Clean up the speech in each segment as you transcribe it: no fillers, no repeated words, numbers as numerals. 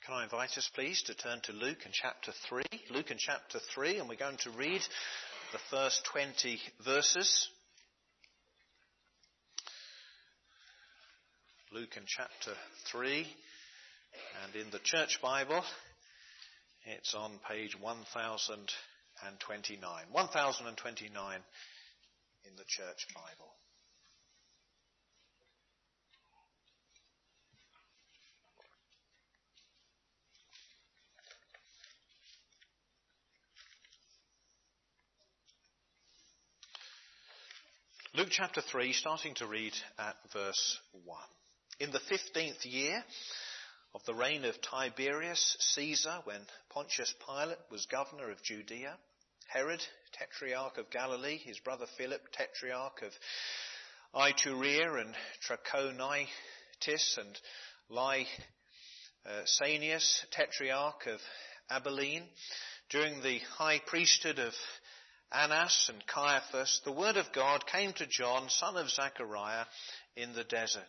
Can I invite us, please, to turn to Luke and chapter 3. Luke and chapter 3, and we're going to read the first 20 verses. Luke and chapter 3, and in the Church Bible, it's on page 1029. 1029 in the Church Bible. Luke chapter 3, starting to read at verse 1. In the 15th year of the reign of Tiberius Caesar, when Pontius Pilate was governor of Judea, Herod, tetrarch of Galilee, his brother Philip, tetrarch of Iturea and Trachonitis, and Lysanias, tetrarch of Abilene, during the high priesthood of Annas and Caiaphas, the word of God came to John, son of Zechariah, in the desert.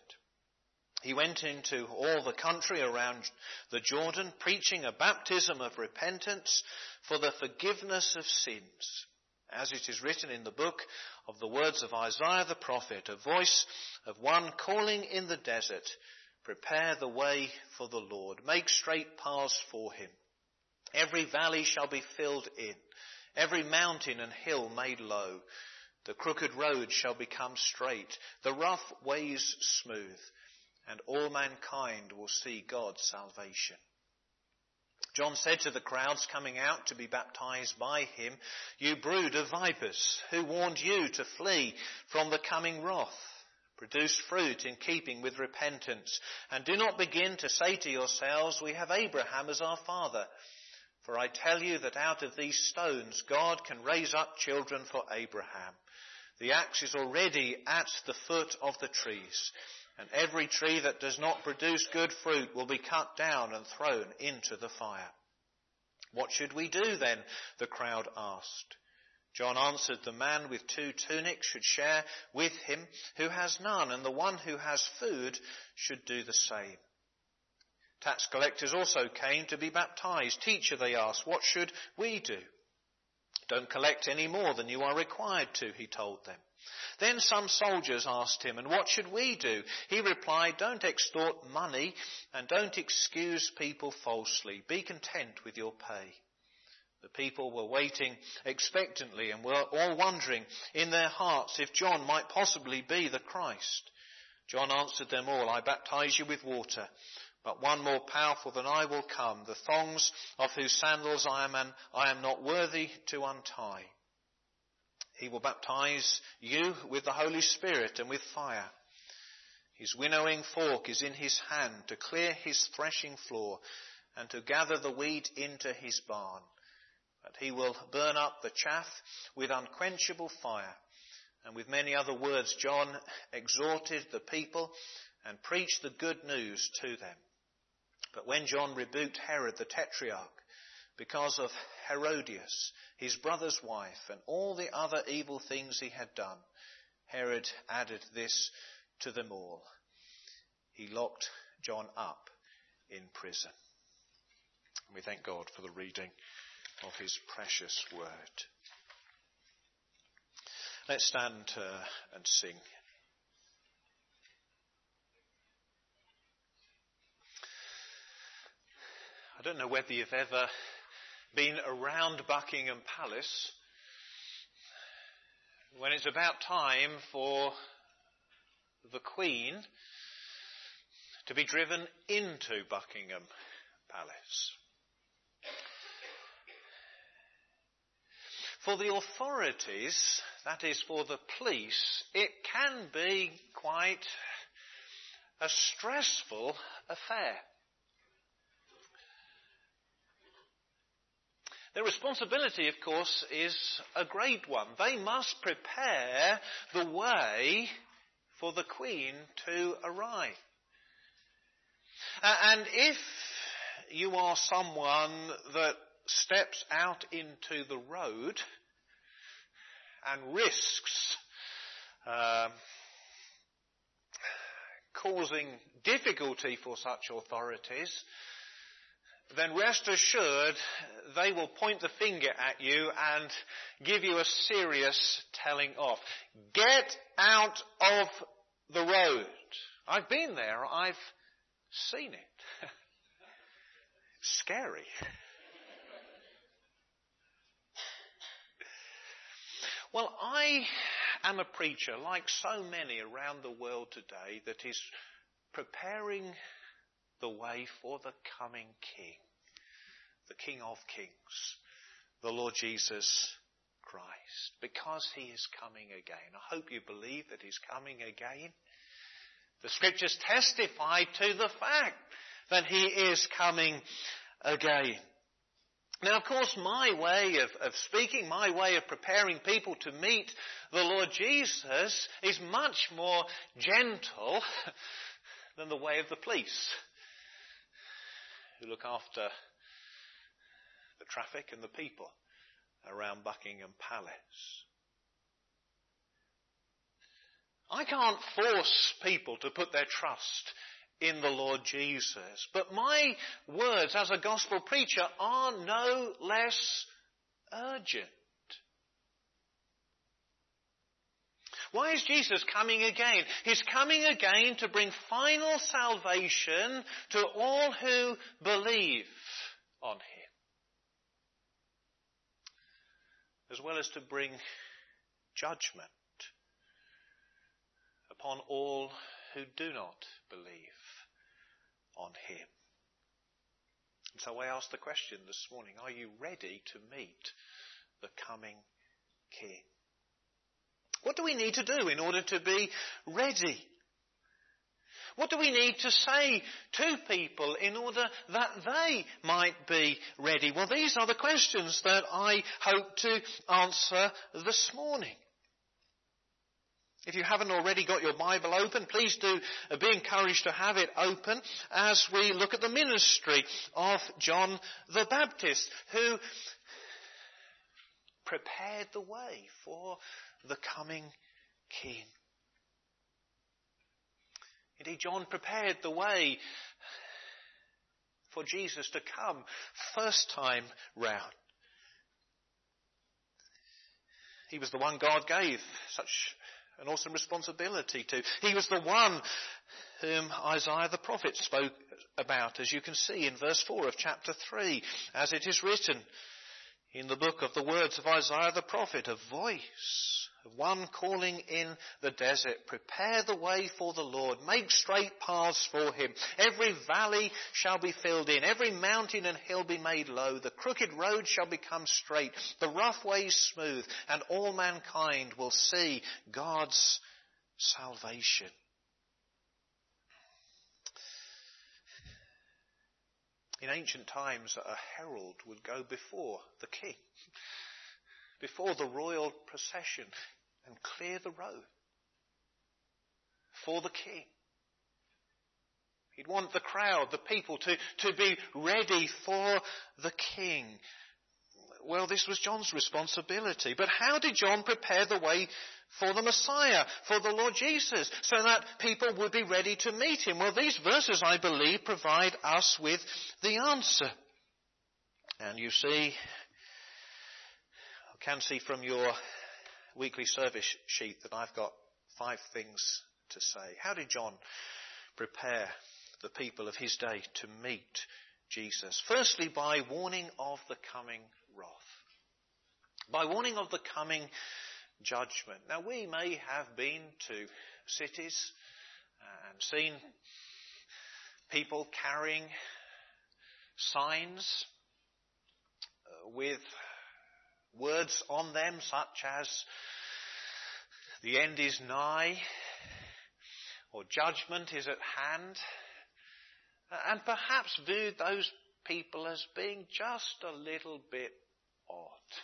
He went into all the country around the Jordan, preaching a baptism of repentance for the forgiveness of sins. As it is written in the book of the words of Isaiah the prophet, a voice of one calling in the desert, prepare the way for the Lord, make straight paths for him. Every valley shall be filled in, every mountain and hill made low. The crooked road shall become straight, the rough ways smooth, and all mankind will see God's salvation. John said to the crowds coming out to be baptized by him, you brood of vipers, who warned you to flee from the coming wrath? Produce fruit in keeping with repentance, and do not begin to say to yourselves, we have Abraham as our father. For I tell you that out of these stones God can raise up children for Abraham. The axe is already at the foot of the trees, and every tree that does not produce good fruit will be cut down and thrown into the fire. What should we do then? The crowd asked. John answered, the man with 2 tunics should share with him who has none, and the one who has food should do the same. Tax collectors also came to be baptized. Teacher, they asked, what should we do? Don't collect any more than you are required to, he told them. Then some soldiers asked him, and what should we do? He replied, don't extort money and don't excuse people falsely. Be content with your pay. The people were waiting expectantly and were all wondering in their hearts if John might possibly be the Christ. John answered them all, I baptize you with water, but one more powerful than I will come, the thongs of whose sandals I am not worthy to untie. He will baptize you with the Holy Spirit and with fire. His winnowing fork is in his hand to clear his threshing floor and to gather the wheat into his barn. But he will burn up the chaff with unquenchable fire. And with many other words, John exhorted the people and preached the good news to them. But when John rebuked Herod the tetrarch because of Herodias, his brother's wife, and all the other evil things he had done, Herod added this to them all. He locked John up in prison. And we thank God for the reading of his precious word. Let's stand and sing. I don't know whether you've ever been around Buckingham Palace when it's about time for the Queen to be driven into Buckingham Palace. For the authorities, that is for the police, it can be quite a stressful affair. Their responsibility, of course, is a great one. They must prepare the way for the Queen to arrive. And if you are someone that steps out into the road and risks causing difficulty for such authorities, then rest assured they will point the finger at you and give you a serious telling off. Get out of the road. I've been there. I've seen it. Scary. Well, I am a preacher, like so many around the world today, that is preparing the way for the coming King, the King of Kings, the Lord Jesus Christ, because he is coming again. I hope you believe that he's coming again. The Scriptures testify to the fact that he is coming again. Now, of course, my way of speaking, my way of preparing people to meet the Lord Jesus is much more gentle than the way of the police, who look after the traffic and the people around Buckingham Palace. I can't force people to put their trust in the Lord Jesus, but my words as a gospel preacher are no less urgent. Why is Jesus coming again? He's coming again to bring final salvation to all who believe on him, as well as to bring judgment upon all who do not believe on him. And so I ask the question this morning, are you ready to meet the coming King? What do we need to do in order to be ready? What do we need to say to people in order that they might be ready? Well, these are the questions that I hope to answer this morning. If you haven't already got your Bible open, please do be encouraged to have it open as we look at the ministry of John the Baptist, who prepared the way for the coming King. Indeed, John prepared the way for Jesus to come first time round. He was the one God gave such an awesome responsibility to. He was the one whom Isaiah the prophet spoke about, as you can see in verse 4 of chapter 3, as it is written in the book of the words of Isaiah the prophet, a voice of one calling in the desert, prepare the way for the Lord, make straight paths for him. Every valley shall be filled in, every mountain and hill be made low, the crooked road shall become straight, the rough ways smooth, and all mankind will see God's salvation. In ancient times, a herald would go before the king, before the royal procession, and clear the road for the king. He'd want the crowd, the people, to be ready for the king. Well, this was John's responsibility. But how did John prepare the way for the Messiah, for the Lord Jesus, so that people would be ready to meet him? Well, these verses, I believe, provide us with the answer. And you see, can see from your weekly service sheet that I've got 5 things to say. How did John prepare the people of his day to meet Jesus? Firstly, by warning of the coming wrath. By warning of the coming judgment. Now, we may have been to cities and seen people carrying signs with words on them such as the end is nigh or judgment is at hand, and perhaps viewed those people as being just a little bit odd.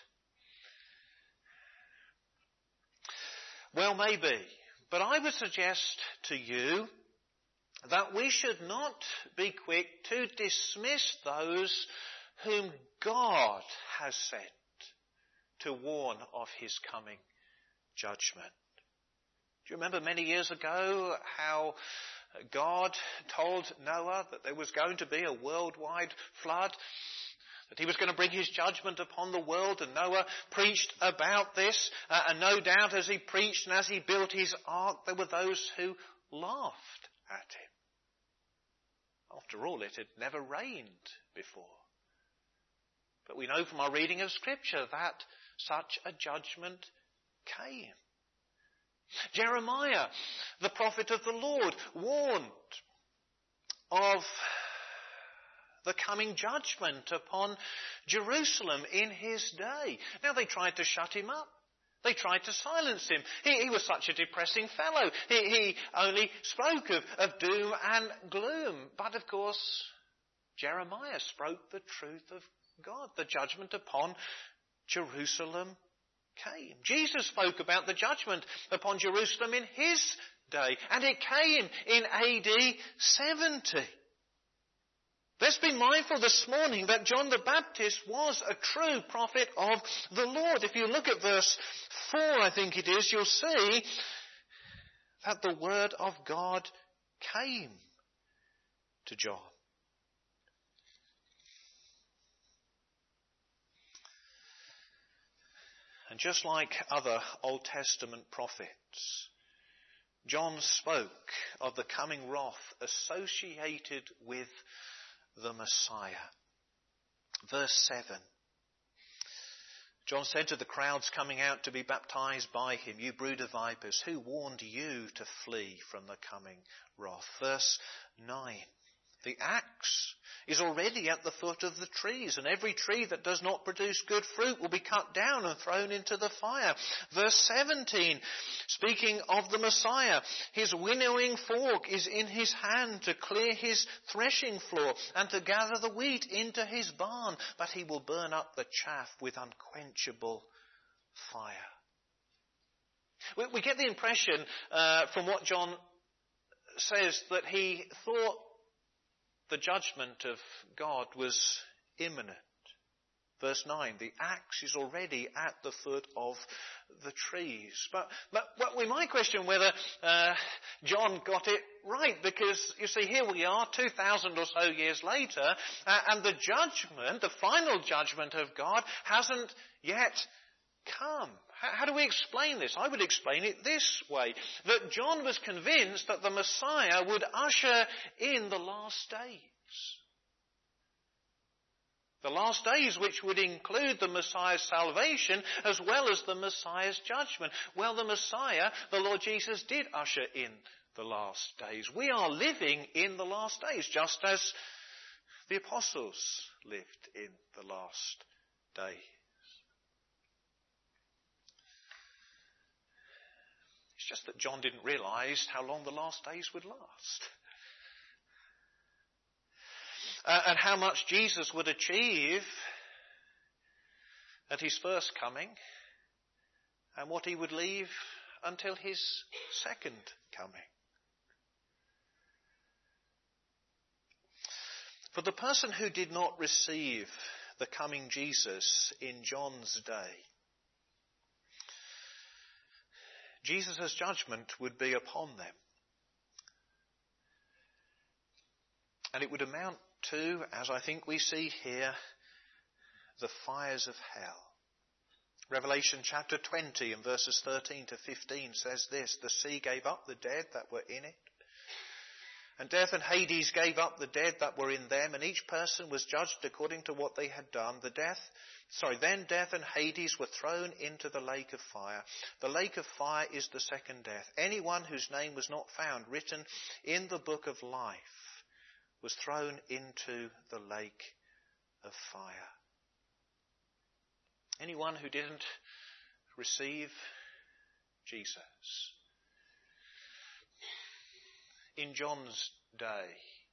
Well, maybe, but I would suggest to you that we should not be quick to dismiss those whom God has sent to warn of his coming judgment. Do you remember many years ago how God told Noah that there was going to be a worldwide flood, that he was going to bring his judgment upon the world, and Noah preached about this, and no doubt as he preached and as he built his ark, there were those who laughed at him. After all, it had never rained before. But we know from our reading of Scripture that such a judgment came. Jeremiah, the prophet of the Lord, warned of the coming judgment upon Jerusalem in his day. Now they tried to shut him up. They tried to silence him. He was such a depressing fellow. He only spoke of doom and gloom. But of course, Jeremiah spoke the truth of God. The judgment upon Jerusalem came. Jesus spoke about the judgment upon Jerusalem in his day, and it came in AD 70. Let's be mindful this morning that John the Baptist was a true prophet of the Lord. If you look at verse 4, I think it is, you'll see that the word of God came to John. And just like other Old Testament prophets, John spoke of the coming wrath associated with the Messiah. Verse 7. John said to the crowds coming out to be baptized by him, "You brood of vipers, who warned you to flee from the coming wrath?" Verse 9. The axe is already at the foot of the trees, and every tree that does not produce good fruit will be cut down and thrown into the fire. Verse 17, speaking of the Messiah, his winnowing fork is in his hand to clear his threshing floor and to gather the wheat into his barn, but he will burn up the chaff with unquenchable fire. We get the impression from what John says that he thought the judgment of God was imminent. Verse 9, the axe is already at the foot of the trees. But we might question whether John got it right, because you see, here we are 2,000 or so years later, and the judgment, the final judgment of God, hasn't yet come. How do we explain this? I would explain it this way, that John was convinced that the Messiah would usher in the last days. The last days which would include the Messiah's salvation as well as the Messiah's judgment. Well, the Messiah, the Lord Jesus, did usher in the last days. We are living in the last days, just as the apostles lived in the last days. It's just that John didn't realise how long the last days would last. And how much Jesus would achieve at his first coming, and what he would leave until his second coming. For the person who did not receive the coming Jesus in John's day, Jesus' judgment would be upon them. And it would amount to, as I think we see here, the fires of hell. Revelation chapter 20 and verses 13 to 15 says this: "The sea gave up the dead that were in it, and death and Hades gave up the dead that were in them, and each person was judged according to what they had done. Then death and Hades were thrown into the lake of fire. The lake of fire is the second death. Anyone whose name was not found written in the book of life was thrown into the lake of fire." Anyone who didn't receive Jesus in John's day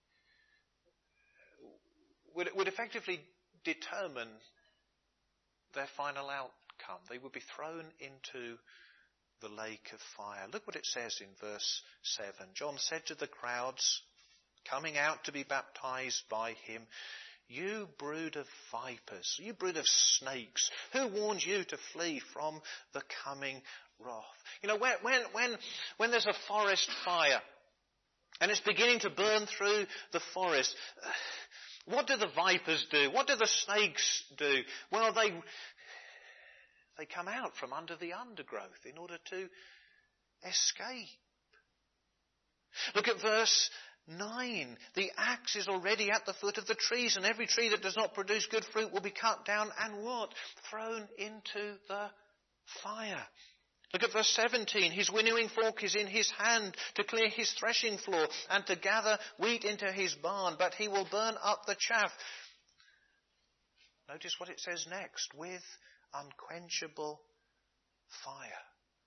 would effectively determine their final outcome. They would be thrown into the lake of fire. Look what it says in verse 7. John said to the crowds coming out to be baptized by him, "You brood of vipers, you brood of snakes, who warned you to flee from the coming wrath?" You know, when there's a forest fire, And it's beginning to burn through the forest. What do the vipers do? What do the snakes do? Well, they come out from under the undergrowth in order to escape. Look at verse 9. The axe is already at the foot of the trees, and every tree that does not produce good fruit will be cut down and what? Thrown into the fire. Look at verse 17. His winnowing fork is in his hand to clear his threshing floor and to gather wheat into his barn, but he will burn up the chaff. Notice what it says next. With unquenchable fire.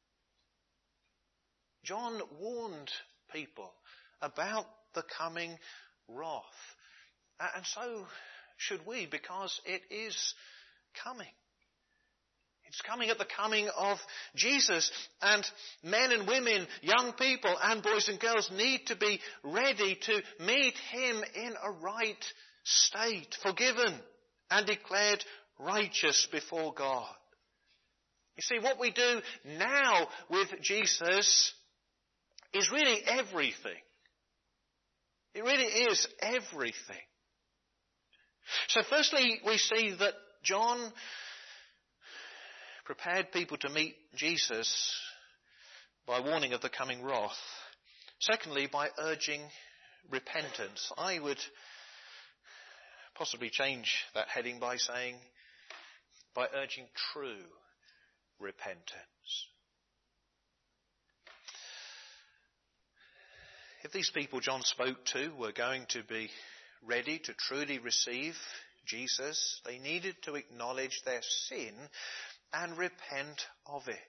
John warned people about the coming wrath. And so should we, because it is coming. It's coming at the coming of Jesus, and men and women, young people and boys and girls need to be ready to meet him in a right state, forgiven and declared righteous before God. You see, what we do now with Jesus is really everything. It really is everything. So firstly, we see that John prepared people to meet Jesus by warning of the coming wrath. Secondly, by urging repentance. I would possibly change that heading by saying, by urging true repentance. If these people John spoke to were going to be ready to truly receive Jesus, they needed to acknowledge their sin and repent of it.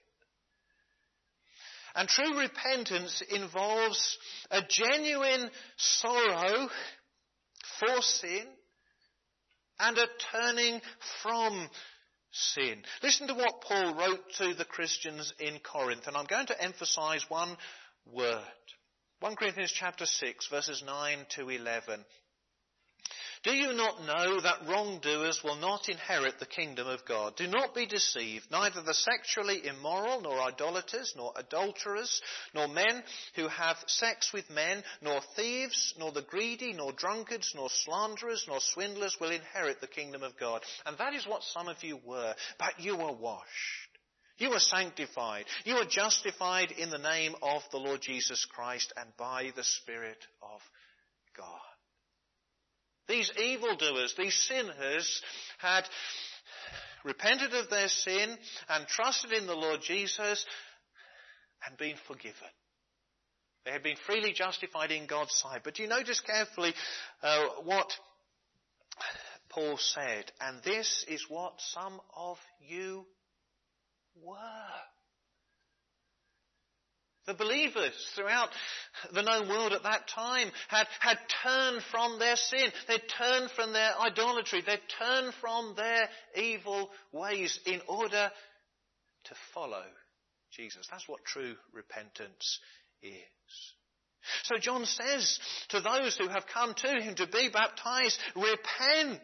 And true repentance involves a genuine sorrow for sin and a turning from sin. Listen to what Paul wrote to the Christians in Corinth, and I'm going to emphasize one word. 1 Corinthians chapter 6, verses 9 to 11. Do you not know that wrongdoers will not inherit the kingdom of God? Do not be deceived. Neither the sexually immoral, nor idolaters, nor adulterers, nor men who have sex with men, nor thieves, nor the greedy, nor drunkards, nor slanderers, nor swindlers will inherit the kingdom of God. And that is what some of you were. But you were washed. You were sanctified. You were justified in the name of the Lord Jesus Christ and by the Spirit of God. These evildoers, these sinners, had repented of their sin and trusted in the Lord Jesus and been forgiven. They had been freely justified in God's sight. But do you notice carefully what Paul said? And this is what some of you were. The believers throughout the known world at that time had turned from their sin. They'd turned from their idolatry. They'd turned from their evil ways in order to follow Jesus. That's what true repentance is. So John says to those who have come to him to be baptized, repent.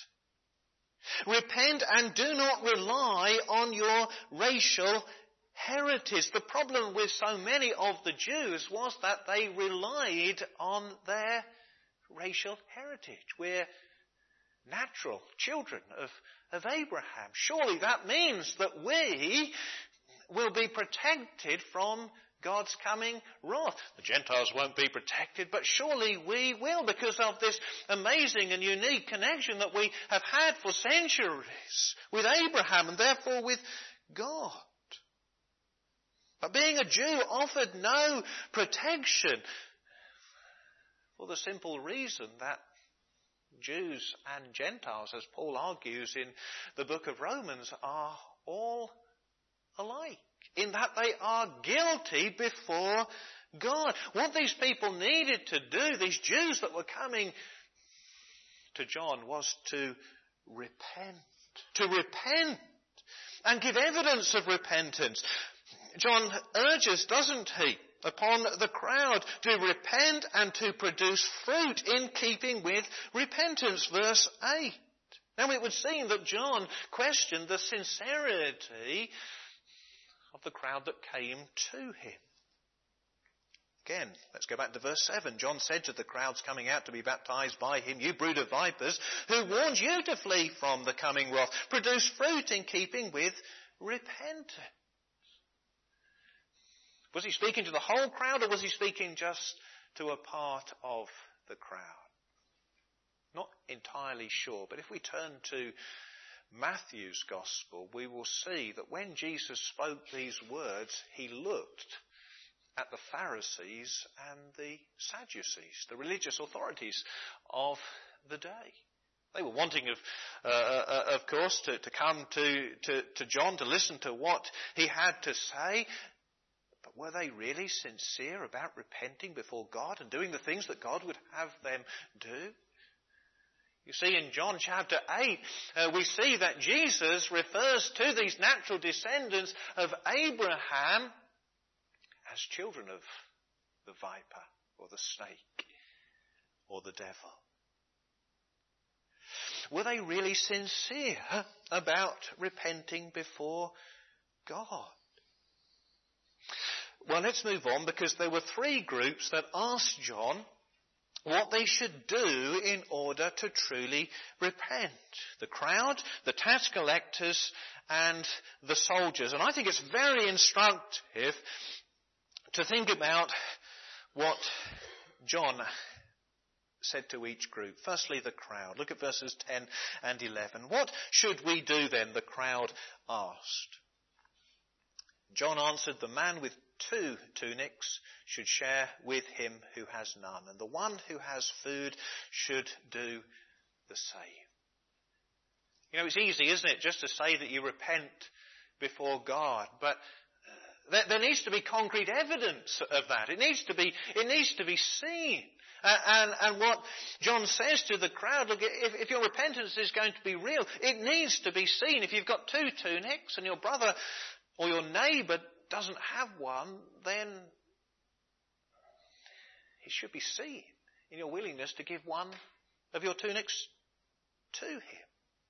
Repent and do not rely on your racial heritage. The problem with so many of the Jews was that they relied on their racial heritage. We're natural children of Abraham. Surely that means that we will be protected from God's coming wrath. The Gentiles won't be protected, but surely we will, because of this amazing and unique connection that we have had for centuries with Abraham and therefore with God. But being a Jew offered no protection for the simple reason that Jews and Gentiles, as Paul argues in the book of Romans, are all alike, in that they are guilty before God. What these people needed to do, these Jews that were coming to John, was to repent and give evidence of repentance. John urges, doesn't he, upon the crowd to repent and to produce fruit in keeping with repentance. Verse 8. Now it would seem that John questioned the sincerity of the crowd that came to him. Again, let's go back to verse 7. John said to the crowds coming out to be baptized by him, "You brood of vipers, who warned you to flee from the coming wrath? Produce fruit in keeping with repentance." Was he speaking to the whole crowd, or was he speaking just to a part of the crowd? Not entirely sure, but if we turn to Matthew's Gospel, we will see that when Jesus spoke these words, he looked at the Pharisees and the Sadducees, the religious authorities of the day. They were wanting, of course, to come to John to listen to what he had to say. But were they really sincere about repenting before God and doing the things that God would have them do? You see, in John chapter 8, we see that Jesus refers to these natural descendants of Abraham as children of the viper or the snake or the devil. Were they really sincere about repenting before God? Well, let's move on, because there were three groups that asked John what they should do in order to truly repent. The crowd, the tax collectors, and the soldiers. And I think it's very instructive to think about what John said to each group. Firstly, the crowd. Look at verses 10 and 11. "What should we do then?" the crowd asked. John answered, "The man with 2 tunics should share with him who has none, and the one who has food should do the same." You know, it's easy, isn't it, just to say that you repent before God, but there needs to be concrete evidence of that. It needs to be seen. And what John says to the crowd, look, if your repentance is going to be real, it needs to be seen. If you've got 2 tunics and your brother or your neighbour doesn't have one, then it should be seen in your willingness to give one of your tunics to him.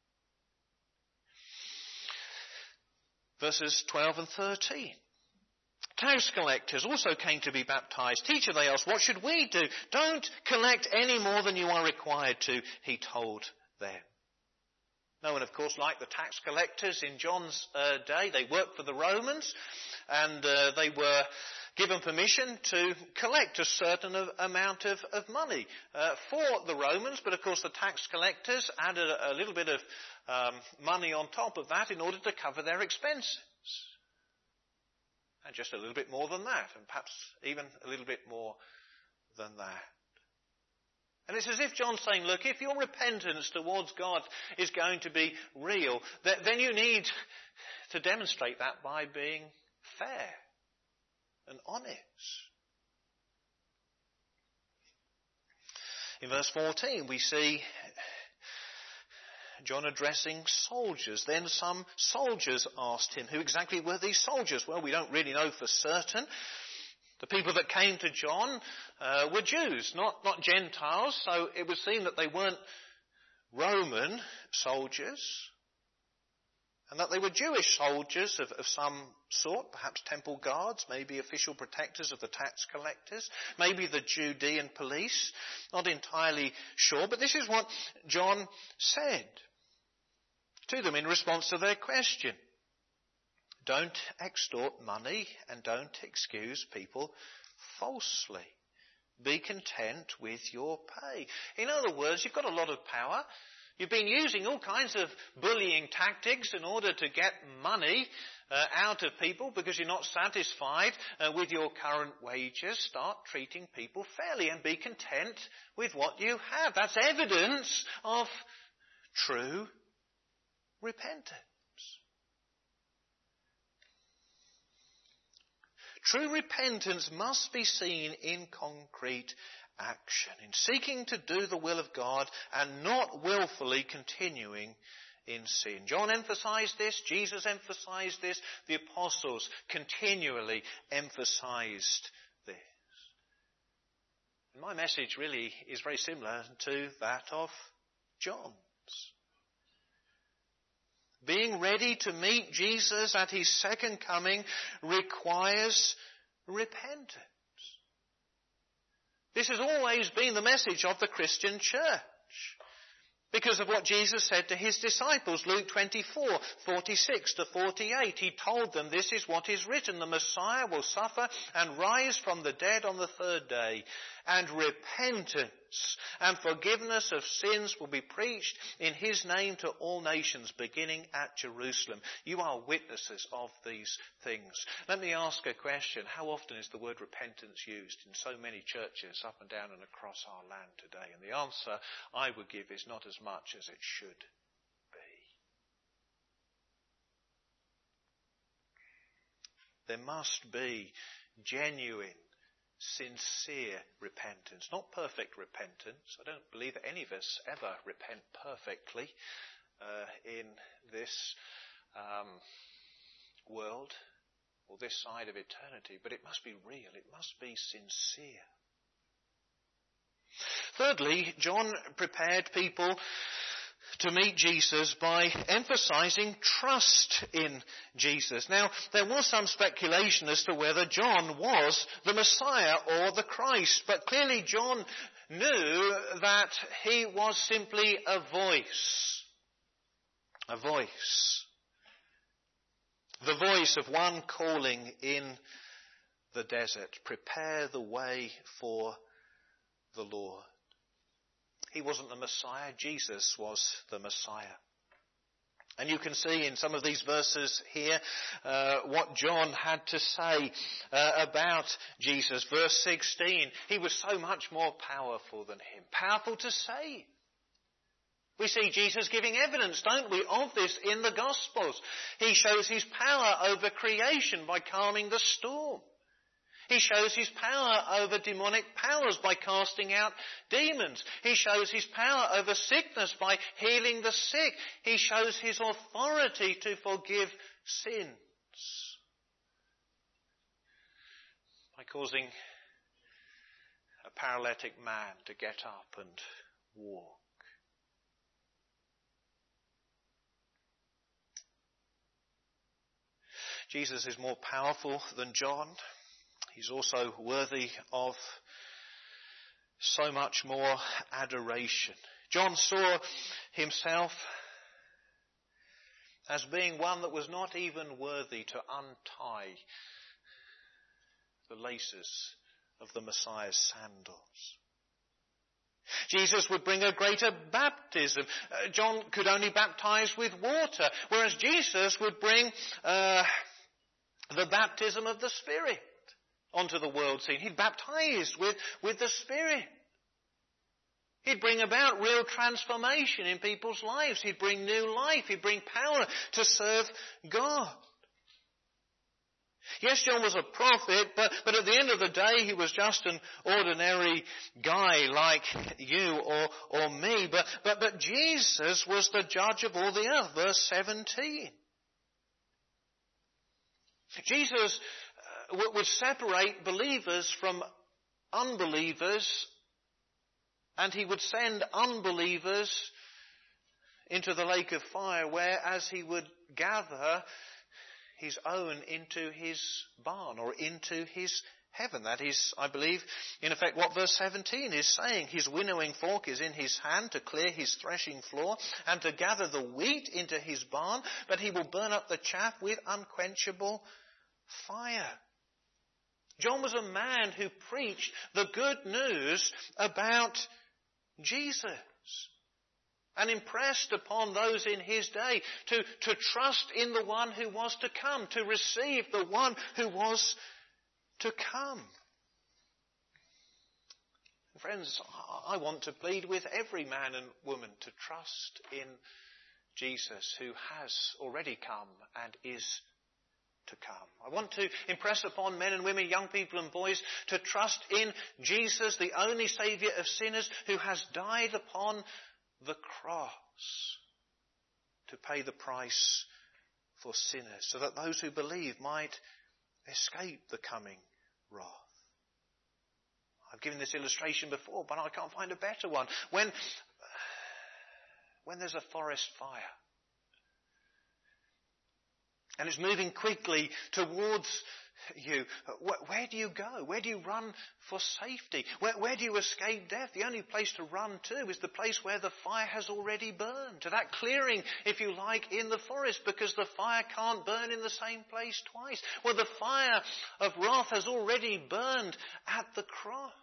Verses 12 and 13. Tax collectors also came to be baptized. "Teacher," they asked, "what should we do?" "Don't collect any more than you are required to," he told them. No one, of course, like the tax collectors in John's day. They worked for the Romans, and they were given permission to collect a certain amount of money for the Romans. But, of course, the tax collectors added a little bit of money on top of that in order to cover their expenses. And just a little bit more than that, and perhaps even a little bit more than that. And it's as if John's saying, look, if your repentance towards God is going to be real, then you need to demonstrate that by being fair and honest. In verse 14, we see John addressing soldiers. Then some soldiers asked him, who exactly were these soldiers? Well, we don't really know for certain. The people that came to John were Jews, not Gentiles, so it would seem that they weren't Roman soldiers, and that they were Jewish soldiers of some sort, perhaps temple guards, maybe official protectors of the tax collectors, maybe the Judean police, not entirely sure, but this is what John said to them in response to their question. Don't extort money and don't excuse people falsely. Be content with your pay. In other words, you've got a lot of power. You've been using all kinds of bullying tactics in order to get money out of people because you're not satisfied with your current wages. Start treating people fairly and be content with what you have. That's evidence of true repentance. True repentance must be seen in concrete action, in seeking to do the will of God and not willfully continuing in sin. John emphasized this, Jesus emphasized this, the apostles continually emphasized this. And my message really is very similar to that of John's. Being ready to meet Jesus at his second coming requires repentance. This has always been the message of the Christian church. Because of what Jesus said to his disciples, Luke 24:46 to 48. He told them, this is what is written, the Messiah will suffer and rise from the dead on the third day, and repentance and forgiveness of sins will be preached in his name to all nations, beginning at Jerusalem. You are witnesses of these things. Let me ask a question. How often is the word repentance used in so many churches up and down and across our land today? And the answer I would give is not as much as it should be. There must be genuine, sincere repentance, not perfect repentance. I don't believe that any of us ever repent perfectly in this world or this side of eternity, but it must be real, it must be sincere. Thirdly, John prepared people to meet Jesus by emphasizing trust in Jesus. Now, there was some speculation as to whether John was the Messiah or the Christ, but clearly John knew that he was simply a voice. A voice. The voice of one calling in the desert, prepare the way for the Lord. He wasn't the Messiah, Jesus was the Messiah. And you can see in some of these verses here what John had to say about Jesus. Verse 16, he was so much more powerful than him. Powerful to save. We see Jesus giving evidence, don't we, of this in the Gospels. He shows his power over creation by calming the storm. He shows his power over demonic powers by casting out demons. He shows his power over sickness by healing the sick. He shows his authority to forgive sins by causing a paralytic man to get up and walk. Jesus is more powerful than John. He's also worthy of so much more adoration. John saw himself as being one that was not even worthy to untie the laces of the Messiah's sandals. Jesus would bring a greater baptism. John could only baptize with water, whereas Jesus would bring the baptism of the Spirit onto the world scene. He'd baptize with the Spirit. He'd bring about real transformation in people's lives. He'd bring new life. He'd bring power to serve God. Yes, John was a prophet, but at the end of the day, he was just an ordinary guy like you or me. But Jesus was the judge of all the earth. Verse 17. Jesus would separate believers from unbelievers, and he would send unbelievers into the lake of fire, whereas he would gather his own into his barn or into his heaven. That is, I believe, in effect what verse 17 is saying. His winnowing fork is in his hand to clear his threshing floor and to gather the wheat into his barn, but he will burn up the chaff with unquenchable fire. John was a man who preached the good news about Jesus and impressed upon those in his day to trust in the one who was to come, to receive the one who was to come. Friends, I want to plead with every man and woman to trust in Jesus who has already come and is to come. I want to impress upon men and women, young people and boys, to trust in Jesus, the only Saviour of sinners, who has died upon the cross to pay the price for sinners, so that those who believe might escape the coming wrath. I've given this illustration before, but I can't find a better one. When there's a forest fire, And it's moving quickly towards you. Where do you go? Where do you run for safety? Where do you escape death? The only place to run to is the place where the fire has already burned. To that clearing, if you like, in the forest, because the fire can't burn in the same place twice. Well, the fire of wrath has already burned at the cross.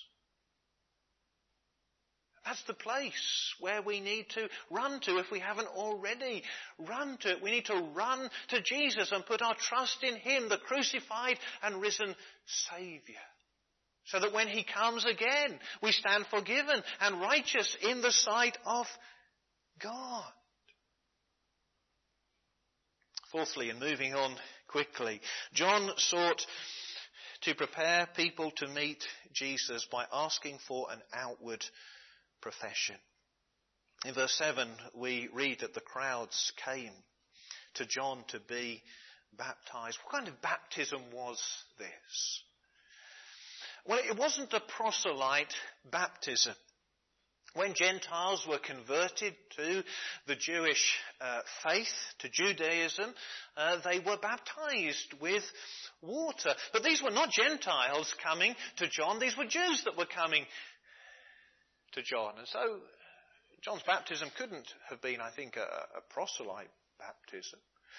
That's the place where we need to run to if we haven't already run to it. We need to run to Jesus and put our trust in him, the crucified and risen Saviour. So that when he comes again, we stand forgiven and righteous in the sight of God. Fourthly, and moving on quickly, John sought to prepare people to meet Jesus by asking for an outward profession. In verse 7 we read that the crowds came to John to be baptized. What kind of baptism was this? Well, it wasn't a proselyte baptism. When Gentiles were converted to the Jewish faith, to Judaism, they were baptized with water. But these were not Gentiles coming to John, these were Jews that were coming to John. And so John's baptism couldn't have been, I think, a proselyte baptism.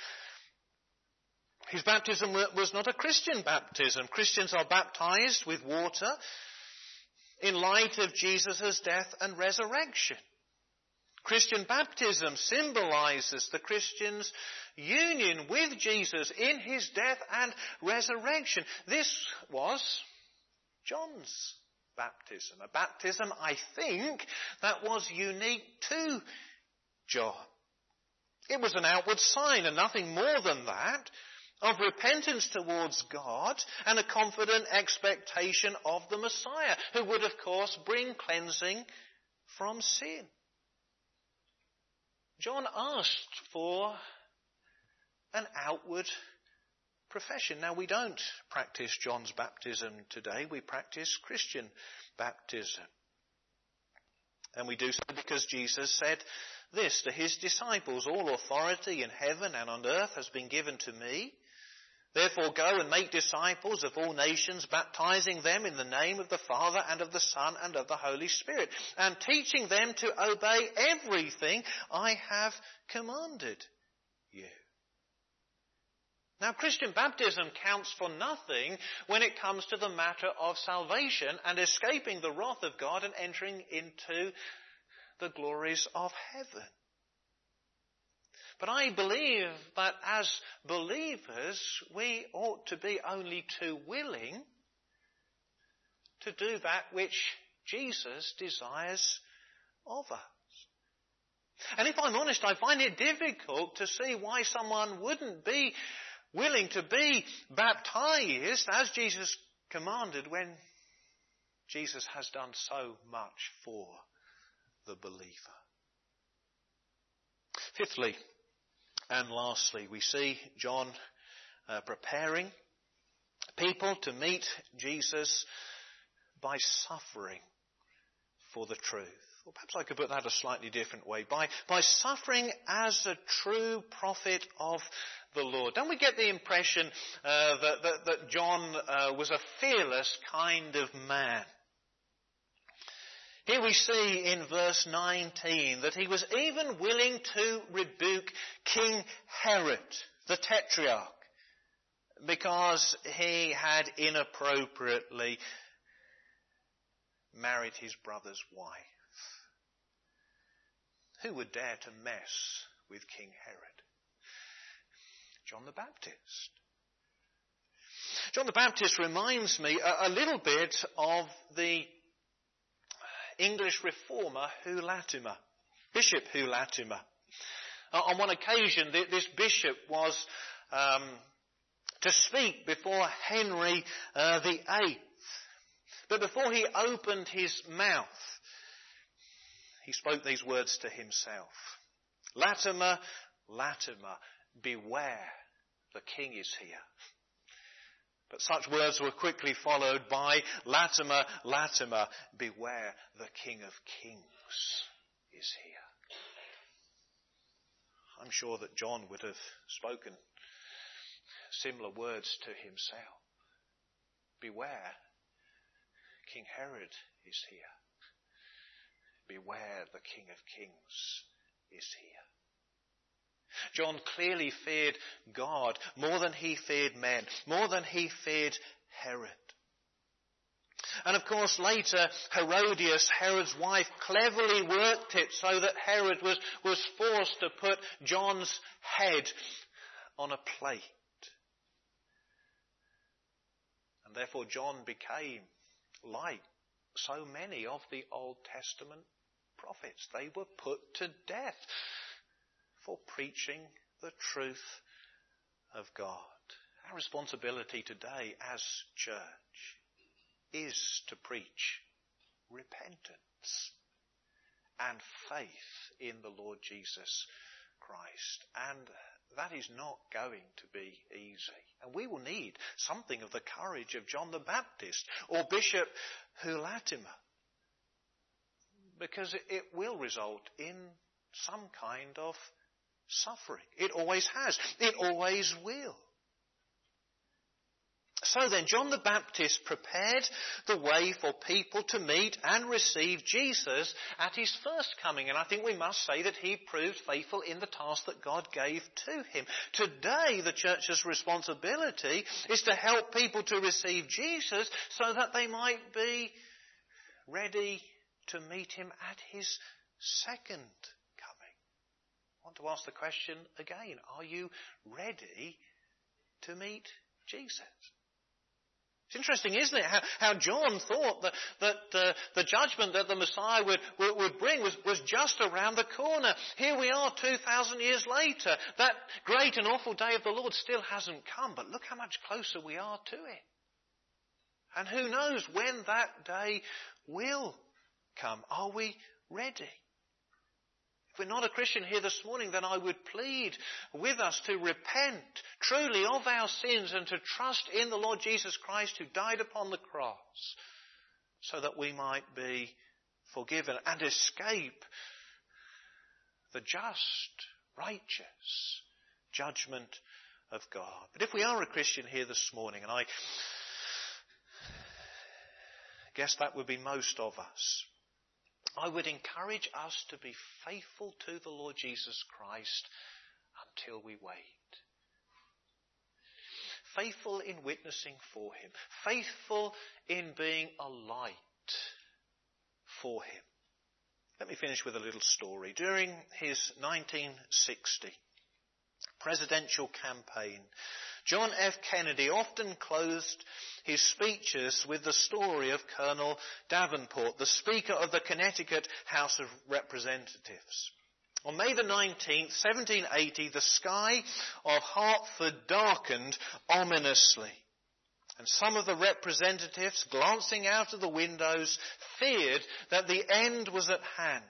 His baptism was not a Christian baptism. Christians are baptized with water in light of Jesus' death and resurrection. Christian baptism symbolizes the Christian's union with Jesus in his death and resurrection. This was John's baptism. A baptism, I think, that was unique to John. It was an outward sign and nothing more than that of repentance towards God and a confident expectation of the Messiah, who would, of course, bring cleansing from sin. John asked for an outward profession. Now, we don't practice John's baptism today. We practice Christian baptism. And we do so because Jesus said this to his disciples: "All authority in heaven and on earth has been given to me. Therefore go and make disciples of all nations, baptizing them in the name of the Father and of the Son and of the Holy Spirit, and teaching them to obey everything I have commanded you." Now, Christian baptism counts for nothing when it comes to the matter of salvation and escaping the wrath of God and entering into the glories of heaven. But I believe that as believers, we ought to be only too willing to do that which Jesus desires of us. And if I'm honest, I find it difficult to see why someone wouldn't be willing to be baptized as Jesus commanded when Jesus has done so much for the believer. Fifthly and lastly, we see John preparing people to meet Jesus by suffering for the truth. Or perhaps I could put that a slightly different way. By suffering as a true prophet of the Lord. Don't we get the impression that John was a fearless kind of man? Here we see in verse 19 that he was even willing to rebuke King Herod, the Tetrarch, because he had inappropriately married his brother's wife. Who would dare to mess with King Herod? John the Baptist. John the Baptist reminds me a little bit of the English reformer Hugh Latimer, Bishop Hugh Latimer. On one occasion, this bishop was to speak before Henry VIII. But before he opened his mouth, he spoke these words to himself: "Latimer, Latimer, beware, the king is here." But such words were quickly followed by, "Latimer, Latimer, beware, the King of Kings is here." I'm sure that John would have spoken similar words to himself. Beware, King Herod is here. Beware, the King of Kings is here. John clearly feared God more than he feared men, more than he feared Herod. And of course later Herodias, Herod's wife, cleverly worked it so that Herod was forced to put John's head on a plate. And therefore John became like so many of the Old Testament prophets. They were put to death for preaching the truth of God. Our responsibility today as church is to preach repentance and faith in the Lord Jesus Christ. And that is not going to be easy. And we will need something of the courage of John the Baptist or Bishop Hulatima, because it will result in some kind of suffering. It always has. It always will. So then, John the Baptist prepared the way for people to meet and receive Jesus at his first coming. And I think we must say that he proved faithful in the task that God gave to him. Today, the church's responsibility is to help people to receive Jesus so that they might be ready to meet him at his second coming. I want to ask the question again. Are you ready to meet Jesus? It's interesting, isn't it, how John thought that the judgment that the Messiah would bring was just around the corner. Here we are 2,000 years later. That great and awful day of the Lord still hasn't come, but look how much closer we are to it. And who knows when that day will come. Are we ready? If we're not a Christian here this morning, then I would plead with us to repent truly of our sins and to trust in the Lord Jesus Christ who died upon the cross so that we might be forgiven and escape the just, righteous judgment of God. But if we are a Christian here this morning, and I guess that would be most of us, I would encourage us to be faithful to the Lord Jesus Christ until we wait. Faithful in witnessing for him. Faithful in being a light for him. Let me finish with a little story. During his 1960 presidential campaign, John F. Kennedy often closed his speeches with the story of Colonel Davenport, the Speaker of the Connecticut House of Representatives. On May the 19th, 1780, the sky of Hartford darkened ominously, and some of the representatives, glancing out of the windows, feared that the end was at hand.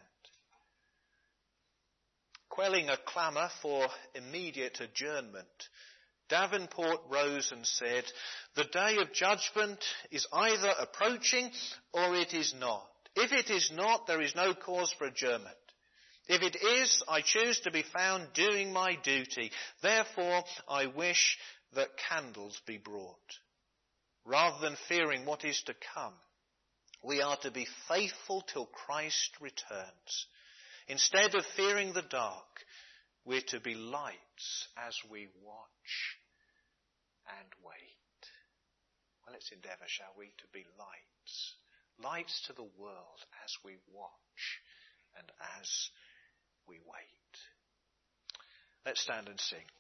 Quelling a clamour for immediate adjournment, Davenport rose and said, "The day of judgment is either approaching or it is not. If it is not, there is no cause for adjournment. If it is, I choose to be found doing my duty. Therefore, I wish that candles be brought." Rather than fearing what is to come, we are to be faithful till Christ returns. Instead of fearing the dark, we're to be lights as we watch and wait. Well, let's endeavour, shall we, to be lights. Lights to the world as we watch and as we wait. Let's stand and sing.